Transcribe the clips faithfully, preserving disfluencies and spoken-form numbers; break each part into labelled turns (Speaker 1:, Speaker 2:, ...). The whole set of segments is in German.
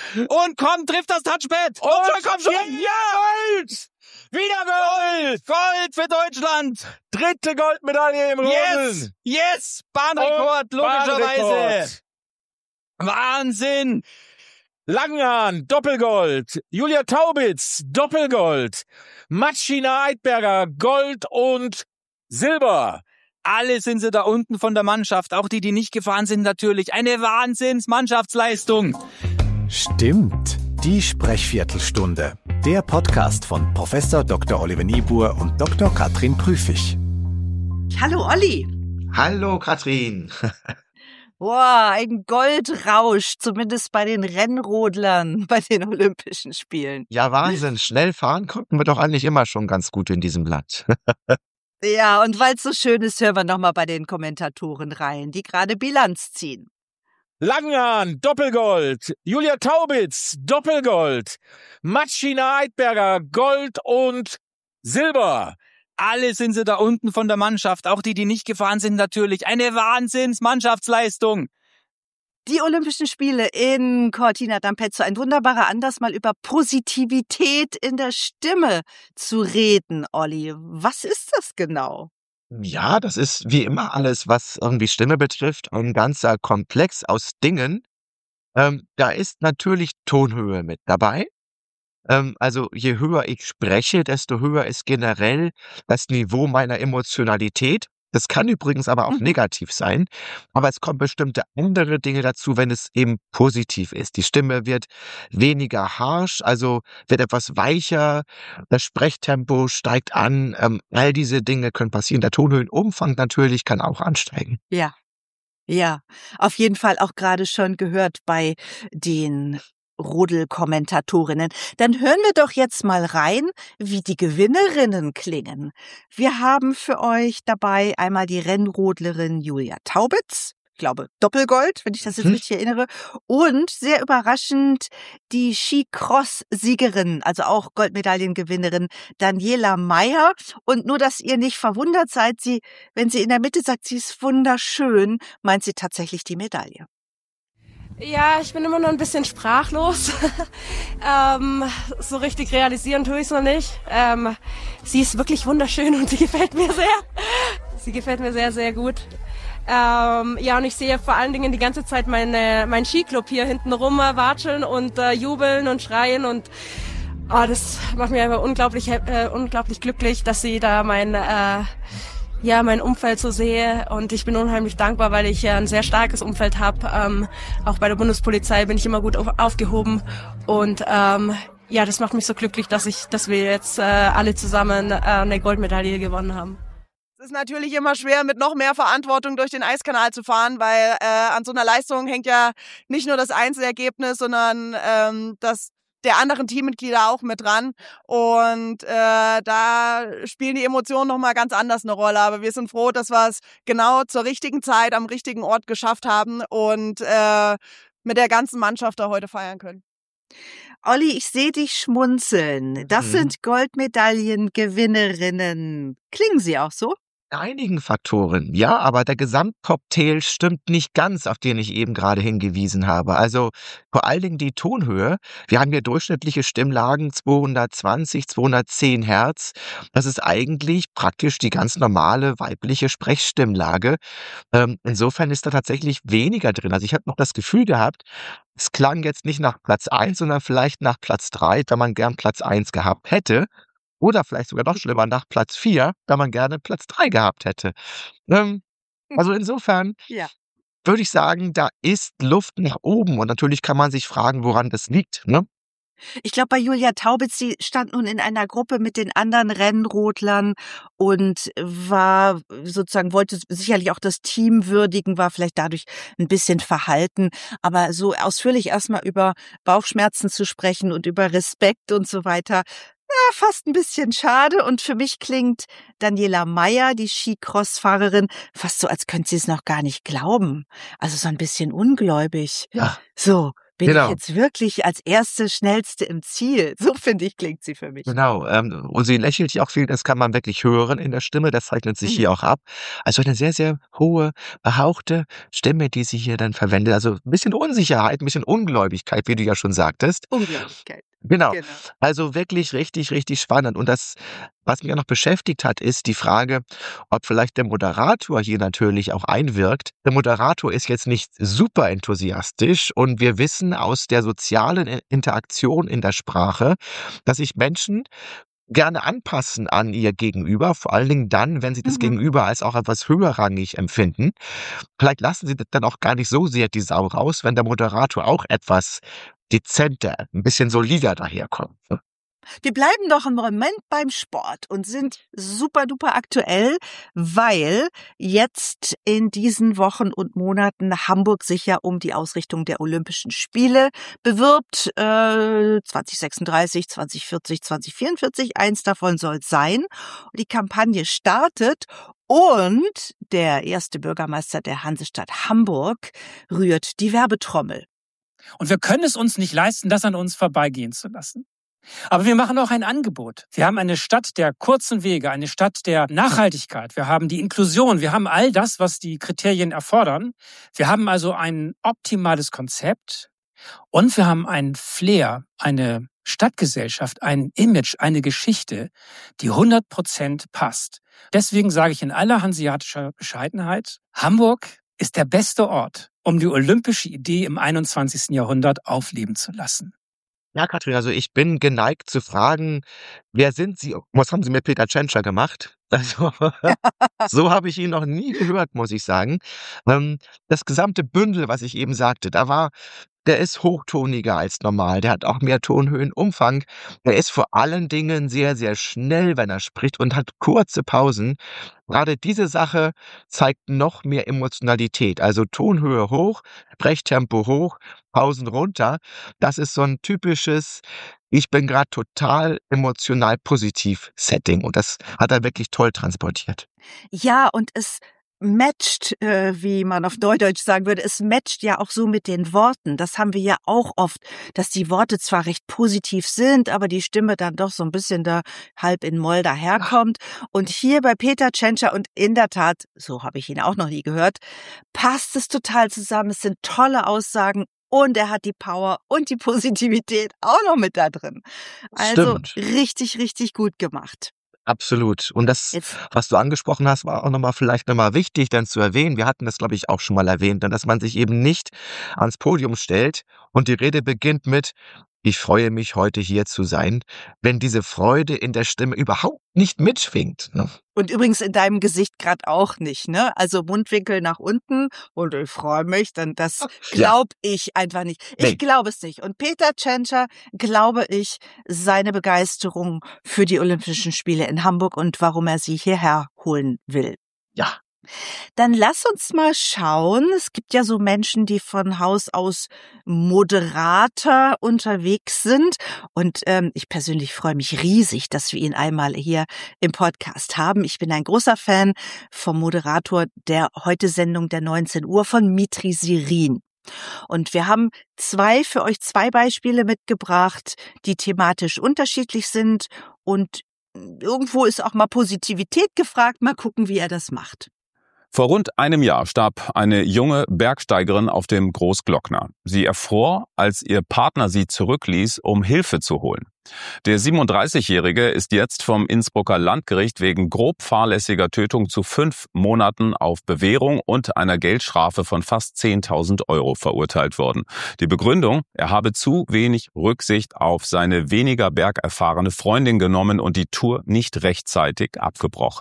Speaker 1: Und komm, trifft das Touchpad. Und, und komm schon. Ja, Gold. Wieder Gold. Gold für Deutschland.
Speaker 2: Dritte Goldmedaille im Rodeln.
Speaker 1: Yes, yes. Bahnrekord, logischerweise.
Speaker 2: Bahnrekord.
Speaker 1: Wahnsinn.
Speaker 2: Langhahn, Doppelgold. Julia Taubitz, Doppelgold. Matschina Eidberger, Gold und Silber.
Speaker 1: Alle sind sie da unten von der Mannschaft, auch die, die nicht gefahren sind natürlich. Eine Wahnsinns-Mannschaftsleistung.
Speaker 3: Stimmt, die Sprechviertelstunde. Der Podcast von Professor Doktor Oliver Niebuhr und Doktor Katrin Prüfig.
Speaker 4: Hallo Olli.
Speaker 5: Hallo Katrin.
Speaker 4: Boah, ein Goldrausch, zumindest bei den Rennrodlern bei den Olympischen Spielen.
Speaker 5: Ja, Wahnsinn. Schnell fahren konnten wir doch eigentlich immer schon ganz gut in diesem Land.
Speaker 4: Ja, und weil es so schön ist, hören wir nochmal bei den Kommentatoren rein, die gerade Bilanz ziehen.
Speaker 2: Langhahn, Doppelgold. Julia Taubitz, Doppelgold. Matschina Eidberger, Gold und Silber.
Speaker 1: Alle sind sie da unten von der Mannschaft, auch die, die nicht gefahren sind natürlich. Eine Wahnsinns-Mannschaftsleistung.
Speaker 4: Die Olympischen Spiele in Cortina d'Ampezzo, ein wunderbarer Anlass, mal über Positivität in der Stimme zu reden, Olli. Was ist das genau?
Speaker 5: Ja, das ist wie immer alles, was irgendwie Stimme betrifft, ein ganzer Komplex aus Dingen. Ähm, da ist natürlich Tonhöhe mit dabei. Ähm, also je höher ich spreche, desto höher ist generell das Niveau meiner Emotionalität. Das kann übrigens aber auch
Speaker 4: Mhm.
Speaker 5: negativ sein, aber es kommen bestimmte andere Dinge dazu, wenn es eben positiv ist. Die Stimme wird weniger harsch, also wird etwas weicher, das Sprechtempo steigt an, ähm, all diese Dinge können passieren. Der Tonhöhenumfang natürlich kann auch ansteigen.
Speaker 4: Ja, ja, auf jeden Fall auch gerade schon gehört bei den Rodel-Kommentatorinnen. Dann hören wir doch jetzt mal rein, wie die Gewinnerinnen klingen. Wir haben für euch dabei einmal die Rennrodlerin Julia Taubitz, ich glaube Doppelgold, wenn ich das jetzt
Speaker 5: Mhm.
Speaker 4: richtig erinnere, und sehr überraschend die Skicross-Siegerin, also auch Goldmedaillengewinnerin Daniela Meyer. Und nur, dass ihr nicht verwundert seid, sie, wenn sie in der Mitte sagt, sie ist wunderschön, meint sie tatsächlich die Medaille.
Speaker 6: Ja, ich bin immer noch ein bisschen sprachlos. ähm, so richtig realisieren tue ich es noch nicht. Ähm, sie ist wirklich wunderschön und sie gefällt mir sehr. Sie gefällt mir sehr, sehr gut. Ähm, ja, und ich sehe vor allen Dingen die ganze Zeit meine, mein Skiclub hier hinten rum watscheln und äh, jubeln und schreien und oh, das macht mich einfach unglaublich, äh, unglaublich glücklich, dass sie da mein äh, ja, mein Umfeld so sehe und ich bin unheimlich dankbar, weil ich ein sehr starkes Umfeld habe. Ähm, auch bei der Bundespolizei bin ich immer gut auf, aufgehoben und ähm, ja, das macht mich so glücklich, dass ich, dass wir jetzt äh, alle zusammen äh, eine Goldmedaille gewonnen haben.
Speaker 7: Es ist natürlich immer schwer, mit noch mehr Verantwortung durch den Eiskanal zu fahren, weil äh, an so einer Leistung hängt ja nicht nur das Einzelergebnis, sondern ähm, das der anderen Teammitglieder auch mit dran. Und äh, da spielen die Emotionen nochmal ganz anders eine Rolle. Aber wir sind froh, dass wir es genau zur richtigen Zeit am richtigen Ort geschafft haben und äh, mit der ganzen Mannschaft da heute feiern können.
Speaker 4: Olli, ich sehe dich schmunzeln. Das
Speaker 5: Mhm.
Speaker 4: sind Goldmedaillengewinnerinnen. Klingen sie auch so?
Speaker 5: Einigen Faktoren, ja, aber der Gesamtcocktail stimmt nicht ganz, auf den ich eben gerade hingewiesen habe. Also vor allen Dingen die Tonhöhe. Wir haben hier durchschnittliche Stimmlagen zweihundertzwanzig, zweihundertzehn Hertz. Das ist eigentlich praktisch die ganz normale weibliche Sprechstimmlage. Ähm, insofern ist da tatsächlich weniger drin. Also ich habe noch das Gefühl gehabt, es klang jetzt nicht nach Platz eins, sondern vielleicht nach Platz drei, wenn man gern Platz eins gehabt hätte. Oder vielleicht sogar noch schlimmer, nach Platz vier, da man gerne Platz drei gehabt hätte. Ähm, also insofern
Speaker 4: Ja.
Speaker 5: würde ich sagen, da ist Luft nach oben. Und natürlich kann man sich fragen, woran das liegt. Ne?
Speaker 4: Ich glaube, bei Julia Taubitz, sie stand nun in einer Gruppe mit den anderen Rennrodlern und war sozusagen, wollte sicherlich auch das Team würdigen, war vielleicht dadurch ein bisschen verhalten. Aber so ausführlich erstmal über Bauchschmerzen zu sprechen und über Respekt und so weiter, ja, fast ein bisschen schade. Und für mich klingt Daniela Meyer, die Skicross-Fahrerin, fast so, als könnte sie es noch gar nicht glauben. Also so ein bisschen ungläubig.
Speaker 5: Ja.
Speaker 4: So, bin
Speaker 5: Genau.
Speaker 4: ich jetzt wirklich als erste, schnellste im Ziel? So finde ich, klingt sie für mich.
Speaker 5: Genau, ähm, und sie lächelt ja auch viel, das kann man wirklich hören in der Stimme, das zeichnet sich
Speaker 4: Mhm.
Speaker 5: hier auch ab. Also eine sehr, sehr hohe, behauchte Stimme, die sie hier dann verwendet. Also ein bisschen Unsicherheit, ein bisschen Ungläubigkeit, wie du ja schon sagtest.
Speaker 4: Ungläubigkeit.
Speaker 5: Genau.
Speaker 4: Genau.
Speaker 5: Also wirklich richtig, richtig spannend. Und das, was mich auch noch beschäftigt hat, ist die Frage, ob vielleicht der Moderator hier natürlich auch einwirkt. Der Moderator ist jetzt nicht super enthusiastisch und wir wissen aus der sozialen I- Interaktion in der Sprache, dass sich Menschen gerne anpassen an ihr Gegenüber, vor allen Dingen dann, wenn sie das
Speaker 4: Mhm.
Speaker 5: Gegenüber als auch etwas höherrangig empfinden. Vielleicht lassen sie dann auch gar nicht so sehr die Sau raus, wenn der Moderator auch etwas dezenter, ein bisschen solider daherkommt.
Speaker 4: Wir bleiben doch einen Moment beim Sport und sind super duper aktuell, weil jetzt in diesen Wochen und Monaten Hamburg sich ja um die Ausrichtung der Olympischen Spiele bewirbt. Äh, zwanzig sechsunddreißig, zwanzig vierzig, zwanzig vierundvierzig, eins davon soll es sein. Und die Kampagne startet und der erste Bürgermeister der Hansestadt Hamburg rührt die Werbetrommel.
Speaker 8: Und wir können es uns nicht leisten, das an uns vorbeigehen zu lassen. Aber wir machen auch ein Angebot. Wir haben eine Stadt der kurzen Wege, eine Stadt der Nachhaltigkeit. Wir haben die Inklusion. Wir haben all das, was die Kriterien erfordern. Wir haben also ein optimales Konzept und wir haben ein Flair, eine Stadtgesellschaft, ein Image, eine Geschichte, die hundert Prozent passt. Deswegen sage ich in aller hanseatischer Bescheidenheit, Hamburg ist der beste Ort, um die olympische Idee im einundzwanzigsten Jahrhundert aufleben zu lassen.
Speaker 5: Ja, Katrin, also ich bin geneigt zu fragen, wer sind Sie? Was haben Sie mit Peter Tschentscher gemacht? Also, so habe ich ihn noch nie gehört, muss ich sagen. Ähm, das gesamte Bündel, was ich eben sagte, da war, der ist hochtoniger als normal. Der hat auch mehr Tonhöhenumfang. Der ist vor allen Dingen sehr, sehr schnell, wenn er spricht und hat kurze Pausen. Gerade diese Sache zeigt noch mehr Emotionalität. Also Tonhöhe hoch, Sprechtempo hoch, Pausen runter. Das ist so ein typisches, ich bin gerade total emotional positiv Setting. Und das hat er wirklich toll transportiert.
Speaker 4: Ja, und es matcht, äh, wie man auf Neudeutsch sagen würde, es matcht ja auch so mit den Worten. Das haben wir ja auch oft, dass die Worte zwar recht positiv sind, aber die Stimme dann doch so ein bisschen da halb in Moll daherkommt. Und hier bei Peter Tschentscher, und in der Tat, so habe ich ihn auch noch nie gehört, passt es total zusammen. Es sind tolle Aussagen. Und er hat die Power und die Positivität auch noch mit da drin. Also
Speaker 5: Stimmt.
Speaker 4: richtig, richtig gut gemacht.
Speaker 5: Absolut. Und das,
Speaker 4: Jetzt,
Speaker 5: was du angesprochen hast, war auch nochmal vielleicht nochmal wichtig, dann zu erwähnen. Wir hatten das, glaube ich, auch schon mal erwähnt, dass man sich eben nicht ans Podium stellt und die Rede beginnt mit, ich freue mich, heute hier zu sein, wenn diese Freude in der Stimme überhaupt nicht mitschwingt. Ne?
Speaker 4: und übrigens in deinem Gesicht gerade auch nicht, ne? Also Mundwinkel nach unten und ich freue mich, dann das glaube ich einfach nicht. Ich
Speaker 5: Nee.
Speaker 4: glaube es nicht. Und Peter Tschentscher, glaube ich, seine Begeisterung für die Olympischen Spiele in Hamburg und warum er sie hierher holen will.
Speaker 5: Ja.
Speaker 4: Dann lass uns mal schauen. Es gibt ja so Menschen, die von Haus aus moderater unterwegs sind. Und ähm, ich persönlich freue mich riesig, dass wir ihn einmal hier im Podcast haben. Ich bin ein großer Fan vom Moderator der Heute-Sendung der neunzehn Uhr von Mitri Sirin. Und wir haben zwei für euch zwei Beispiele mitgebracht, die thematisch unterschiedlich sind. Und irgendwo ist auch mal Positivität gefragt. Mal gucken, wie er das macht.
Speaker 9: Vor rund einem Jahr starb eine junge Bergsteigerin auf dem Großglockner. Sie erfror, als ihr Partner sie zurückließ, um Hilfe zu holen. Der siebenunddreißigjährige ist jetzt vom Innsbrucker Landgericht wegen grob fahrlässiger Tötung zu fünf Monaten auf Bewährung und einer Geldstrafe von fast zehntausend Euro verurteilt worden. Die Begründung, er habe zu wenig Rücksicht auf seine weniger bergerfahrene Freundin genommen und die Tour nicht rechtzeitig abgebrochen.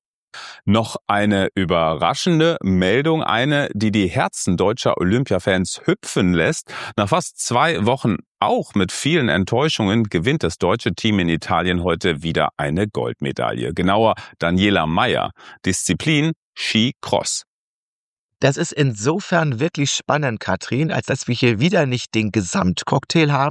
Speaker 9: Noch eine überraschende Meldung, eine, die die Herzen deutscher Olympiafans hüpfen lässt. Nach fast zwei Wochen, auch mit vielen Enttäuschungen, gewinnt das deutsche Team in Italien heute wieder eine Goldmedaille. Genauer Daniela Mayer, Disziplin Ski-Cross.
Speaker 5: Das ist insofern wirklich spannend, Katrin, als dass wir hier wieder nicht den Gesamtcocktail haben,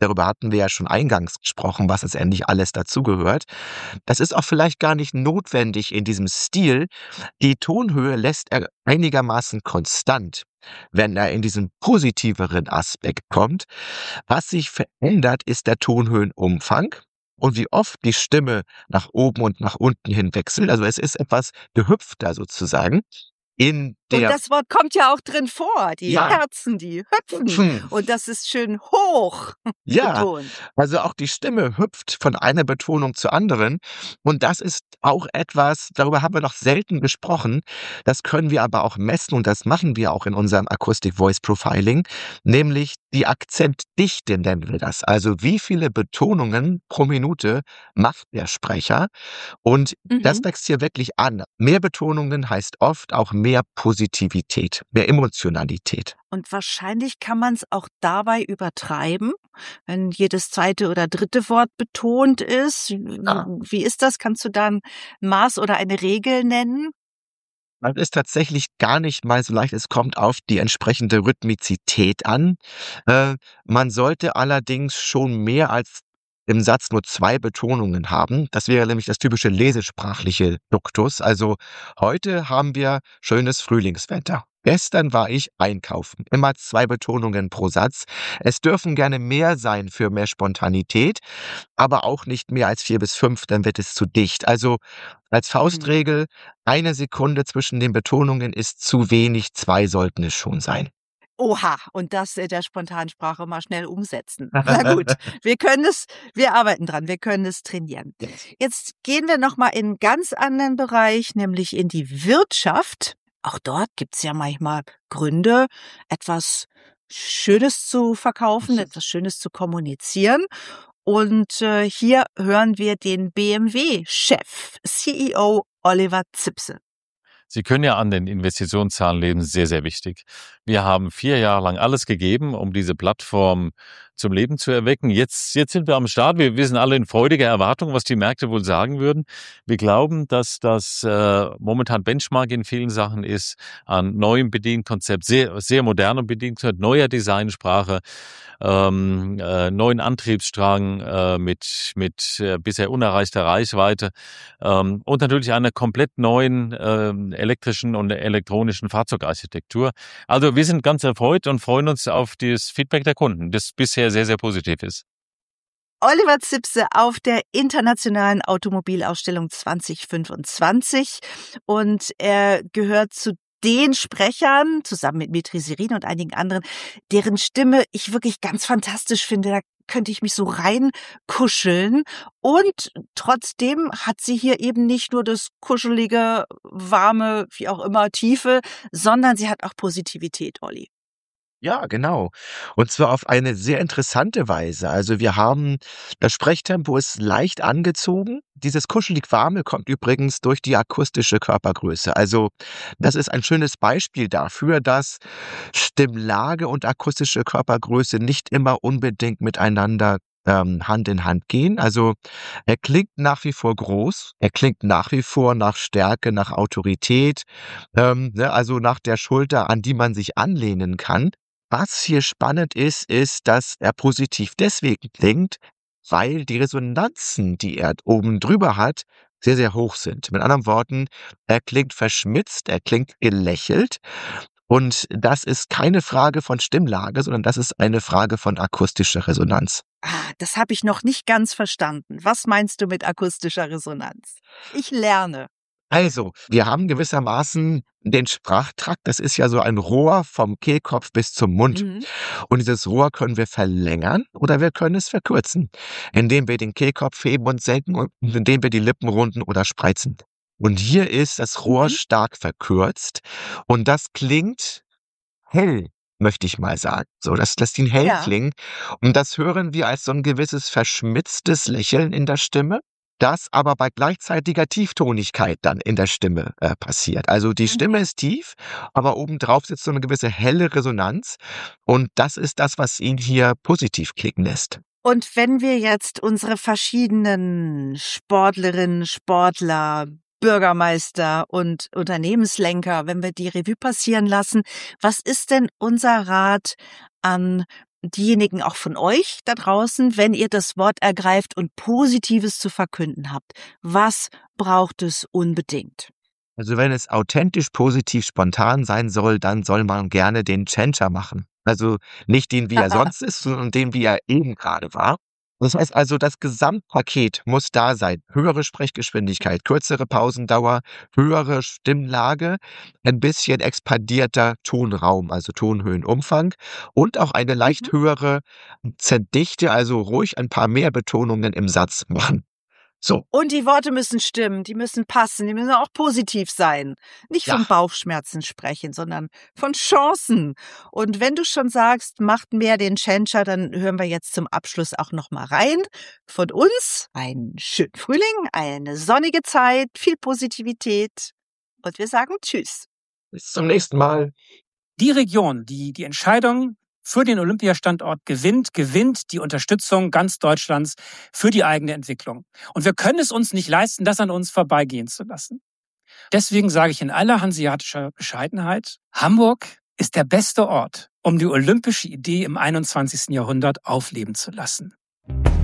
Speaker 5: Darüber hatten wir ja schon eingangs gesprochen, was letztendlich alles dazugehört. Das ist auch vielleicht gar nicht notwendig in diesem Stil. Die Tonhöhe lässt er einigermaßen konstant, wenn er in diesen positiveren Aspekt kommt. Was sich verändert, ist der Tonhöhenumfang und wie oft die Stimme nach oben und nach unten hin wechselt. Also es ist etwas gehüpfter sozusagen. In der
Speaker 4: Und das Wort kommt ja auch drin vor. Die
Speaker 5: Ja.
Speaker 4: Herzen, die hüpfen.
Speaker 5: Hm.
Speaker 4: Und das ist schön hoch
Speaker 5: Ja,
Speaker 4: betont.
Speaker 5: also auch die Stimme hüpft von einer Betonung zur anderen. Und das ist auch etwas, darüber haben wir noch selten gesprochen. Das können wir aber auch messen und das machen wir auch in unserem Acoustic Voice Profiling, nämlich die Akzentdichte nennen wir das. Also wie viele Betonungen pro Minute macht der Sprecher? Und das
Speaker 4: Mhm.
Speaker 5: wächst hier wirklich an. Mehr Betonungen heißt oft auch mehr Positivität, mehr Emotionalität.
Speaker 4: Und wahrscheinlich kann man es auch dabei übertreiben, wenn jedes zweite oder dritte Wort betont ist.
Speaker 5: Ja.
Speaker 4: Wie ist das? Kannst du da ein Maß oder eine Regel nennen?
Speaker 5: Das ist tatsächlich gar nicht mal so leicht. Es kommt auf die entsprechende Rhythmizität an. Äh, man sollte allerdings schon mehr als im Satz nur zwei Betonungen haben. Das wäre nämlich das typische lesesprachliche Duktus. Also heute haben wir schönes Frühlingswetter. Gestern war ich einkaufen. Immer zwei Betonungen pro Satz. Es dürfen gerne mehr sein für mehr Spontanität, aber auch nicht mehr als vier bis fünf, dann wird es zu dicht. Also als
Speaker 4: Mhm.
Speaker 5: Faustregel, eine Sekunde zwischen den Betonungen ist zu wenig, zwei sollten es schon sein.
Speaker 4: Oha, und das in der Spontansprache mal schnell umsetzen. Na gut, wir können es, wir arbeiten dran, wir können es trainieren. Jetzt gehen wir nochmal in einen ganz anderen Bereich, nämlich in die Wirtschaft. Auch dort gibt's ja manchmal Gründe, etwas Schönes zu verkaufen, etwas Schönes zu kommunizieren. Und äh, hier hören wir den B M W-Chef, C E O Oliver Zipse.
Speaker 2: Sie können ja an den Investitionszahlen leben, sehr, sehr wichtig. Wir haben vier Jahre lang alles gegeben, um diese Plattform zum Leben zu erwecken. Jetzt, jetzt sind wir am Start. Wir, wir sind alle in freudiger Erwartung, was die Märkte wohl sagen würden. Wir glauben, dass das äh, momentan Benchmark in vielen Sachen ist, an neuem Bedienkonzept, sehr, sehr modernem Bedienkonzept, neuer Designsprache, ähm, äh, neuen Antriebsstrang äh, mit, mit äh, bisher unerreichter Reichweite ähm, und natürlich einer komplett neuen ähm, elektrischen und elektronischen Fahrzeugarchitektur. Also wir sind ganz erfreut und freuen uns auf das Feedback der Kunden, das bisher sehr, sehr positiv ist.
Speaker 4: Oliver Zipse auf der Internationalen Automobilausstellung zwanzig fünfundzwanzig und er gehört zu den Sprechern, zusammen mit Mitri Serin und einigen anderen, deren Stimme ich wirklich ganz fantastisch finde. Da könnte ich mich so reinkuscheln. Und trotzdem hat sie hier eben nicht nur das kuschelige, warme, wie auch immer, Tiefe, sondern sie hat auch Positivität, Olli.
Speaker 5: Ja, genau. Und zwar auf eine sehr interessante Weise. Also wir haben, das Sprechtempo ist leicht angezogen. Dieses kuschelig Warme kommt übrigens durch die akustische Körpergröße. Also das ist ein schönes Beispiel dafür, dass Stimmlage und akustische Körpergröße nicht immer unbedingt miteinander ähm, Hand in Hand gehen. Also er klingt nach wie vor groß, er klingt nach wie vor nach Stärke, nach Autorität, ähm, ne, also nach der Schulter, an die man sich anlehnen kann. Was hier spannend ist, ist, dass er positiv deswegen klingt, weil die Resonanzen, die er oben drüber hat, sehr, sehr hoch sind. Mit anderen Worten, er klingt verschmitzt, er klingt gelächelt. Und das ist keine Frage von Stimmlage, sondern das ist eine Frage von akustischer Resonanz.
Speaker 4: Ah, das habe ich noch nicht ganz verstanden. Was meinst du mit akustischer Resonanz? Ich lerne.
Speaker 5: Also, wir haben gewissermaßen den Sprachtrakt, das ist ja so ein Rohr vom Kehlkopf bis zum Mund.
Speaker 4: Mhm.
Speaker 5: Und dieses Rohr können wir verlängern oder wir können es verkürzen, indem wir den Kehlkopf heben und senken und indem wir die Lippen runden oder spreizen. Und hier ist das Rohr
Speaker 4: Mhm.
Speaker 5: stark verkürzt und das klingt hell, möchte ich mal sagen. So, das lässt ihn hell
Speaker 4: Ja.
Speaker 5: klingen. Und das hören wir als so ein gewisses verschmitztes Lächeln in der Stimme, das aber bei gleichzeitiger Tieftonigkeit dann in der Stimme äh, passiert. Also die
Speaker 4: Mhm.
Speaker 5: Stimme ist tief, aber obendrauf sitzt so eine gewisse helle Resonanz. Und das ist das, was ihn hier positiv klingen lässt.
Speaker 4: Und wenn wir jetzt unsere verschiedenen Sportlerinnen, Sportler, Bürgermeister und Unternehmenslenker, wenn wir die Revue passieren lassen, was ist denn unser Rat an diejenigen auch von euch da draußen, wenn ihr das Wort ergreift und Positives zu verkünden habt. Was braucht es unbedingt?
Speaker 5: Also wenn es authentisch, positiv, spontan sein soll, dann soll man gerne den Tschentscher machen. Also nicht den, wie er sonst ist, sondern den, wie er eben gerade war. Das heißt also, das Gesamtpaket muss da sein. Höhere Sprechgeschwindigkeit, kürzere Pausendauer, höhere Stimmlage, ein bisschen expandierter Tonraum, also Tonhöhenumfang und auch eine leicht höhere Akzentdichte, also ruhig ein paar mehr Betonungen im Satz machen. So.
Speaker 4: Und die Worte müssen stimmen, die müssen passen, die müssen auch positiv sein. Nicht
Speaker 5: Ja.
Speaker 4: von Bauchschmerzen sprechen, sondern von Chancen. Und wenn du schon sagst, macht mehr den Tschentscher, dann hören wir jetzt zum Abschluss auch noch mal rein. Von uns einen schönen Frühling, eine sonnige Zeit, viel Positivität. Und wir sagen Tschüss.
Speaker 5: Bis zum nächsten Mal.
Speaker 8: Die Region, die die Entscheidung für den Olympiastandort gewinnt, gewinnt die Unterstützung ganz Deutschlands für die eigene Entwicklung. Und wir können es uns nicht leisten, das an uns vorbeigehen zu lassen. Deswegen sage ich in aller hanseatischer Bescheidenheit, Hamburg ist der beste Ort, um die olympische Idee im einundzwanzigsten Jahrhundert aufleben zu lassen.